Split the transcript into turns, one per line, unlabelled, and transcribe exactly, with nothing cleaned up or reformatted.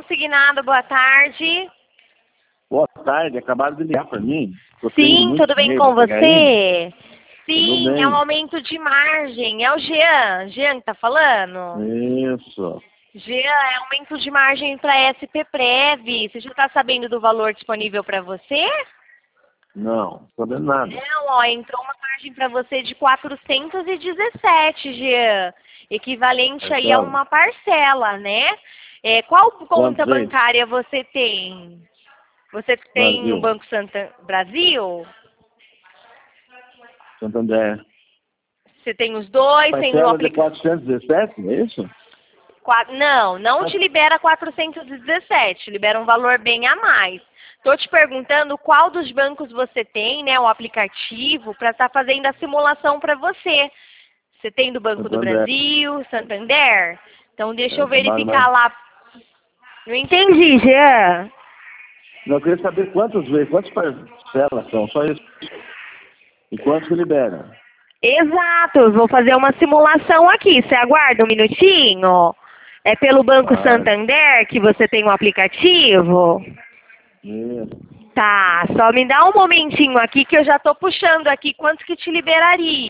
consignado, boa tarde.
Boa tarde, acabaram de ligar para mim. Eu
Sim, tudo bem com você? Sim,
Tudo bem.
é um aumento de margem. É o Jean. Jean que tá falando?
Isso.
Jean, é aumento de margem para S P Prev. Você já está sabendo do valor disponível para você?
Não, não sabendo nada.
Não, ó, entrou uma margem para você de quatrocentos e dezessete, Jean. Equivalente aí a uma parcela, né? É, qual conta
Quantos
bancária você tem? Você tem
Brasil.
no Banco Santander Brasil?
Santander.
Você tem os dois, tem no
Parcela de
aplicativo.
quatrocentos e dezessete, é isso?
Não, não te libera quatrocentos e dezessete, libera um valor bem a mais. Estou te perguntando qual dos bancos você tem, né, o aplicativo, para estar fazendo a simulação para você. Você tem do Banco do
Santander.
Brasil, Santander? Então deixa
É,
eu verificar
trabalho
lá. Não entendi, Jean.
Não, eu queria saber quantas vezes, quantas parcelas são, só isso. E quanto que libera?
Exato, vou fazer uma simulação aqui. Você aguarda um minutinho? É pelo Banco
Ah,
Santander que você tem o aplicativo?
isso.
Tá, só me dá um momentinho aqui que eu já tô puxando aqui quanto que te liberaria.